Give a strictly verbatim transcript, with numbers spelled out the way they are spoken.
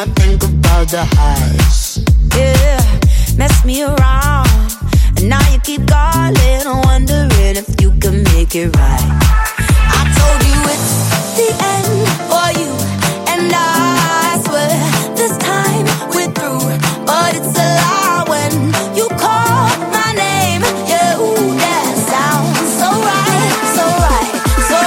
I think about the highs. Yeah, mess me around, and now you keep calling, wondering if you can make it right.